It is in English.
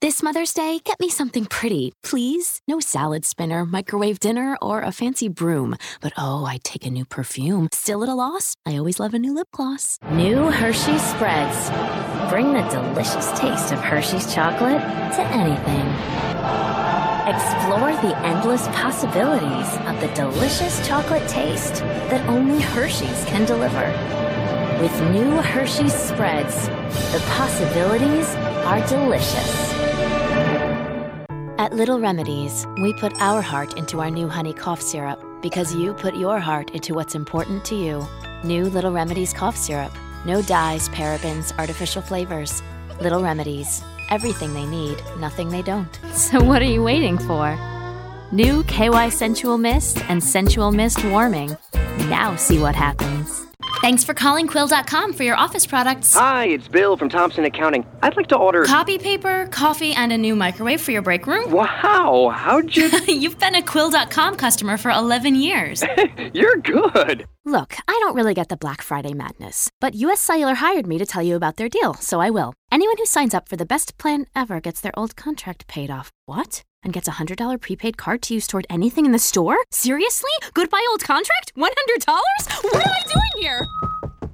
This Mother's Day, get me something pretty, please. No salad spinner, microwave dinner, or a fancy broom. But oh, I'd take a new perfume. Still at a loss? I always love a new lip gloss. New Hershey's Spreads. Bring the delicious taste of Hershey's chocolate to anything. Explore the endless possibilities of the delicious chocolate taste that only Hershey's can deliver. With new Hershey's Spreads, the possibilities are delicious. At Little Remedies, we put our heart into our new honey cough syrup because you put your heart into what's important to you. New Little Remedies cough syrup. No dyes, parabens, artificial flavors. Little Remedies. Everything they need, nothing they don't. So what are you waiting for? New KY Sensual Mist and Sensual Mist Warming. Now see what happens. Thanks for calling Quill.com for your office products. Hi, it's Bill from Thompson Accounting. I'd like to order... Copy paper, coffee, and a new microwave for your break room. Wow, how'd you... You've been a Quill.com customer for 11 years. You're good. Look, I don't really get the Black Friday madness, but US Cellular hired me to tell you about their deal, so I will. Anyone who signs up for the best plan ever gets their old contract paid off. What? And gets a $100 prepaid card to use toward anything in the store? Seriously? Goodbye old contract? $100? What am I doing here?